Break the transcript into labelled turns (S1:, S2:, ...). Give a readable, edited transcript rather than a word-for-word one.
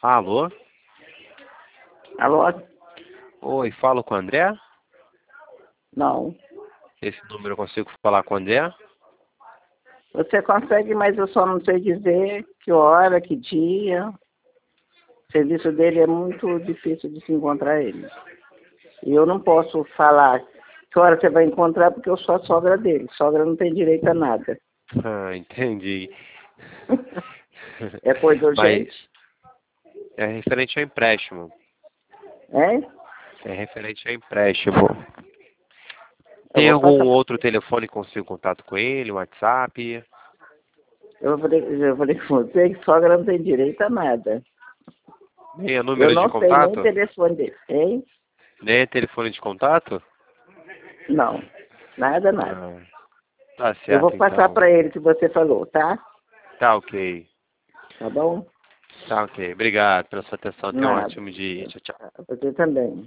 S1: Alô?
S2: Alô?
S1: Oi, falo com o André?
S2: Não.
S1: Esse número eu consigo falar com o André?
S2: Você consegue, mas eu só não sei dizer que hora, que dia. O serviço dele é muito difícil de se encontrar ele. E eu não posso falar que hora você vai encontrar porque eu sou a sogra dele. Sogra não tem direito a nada.
S1: Ah, entendi.
S2: É coisa
S1: Mas
S2: urgente?
S1: é referente ao empréstimo.
S2: É?
S1: É referente ao empréstimo.
S2: Eu
S1: Tem
S2: vou
S1: algum
S2: passar.
S1: outro telefone que consigo contato com ele? WhatsApp?
S2: Eu falei com você que sogra não tem direito a nada.
S1: Nem é
S2: Eu
S1: número de
S2: não sei nem o
S1: contato?
S2: telefone dele. Hein?
S1: Nem é telefone de contato?
S2: Não. Nada, nada.
S1: Ah, tá
S2: Eu vou
S1: certo
S2: passar
S1: então.
S2: para ele que você falou, tá?
S1: Tá ok.
S2: Tá bom?
S1: Tá ok. Obrigado pela sua atenção. Tenha um
S2: Nada.
S1: ótimo dia. Tchau, tchau.
S2: Você também.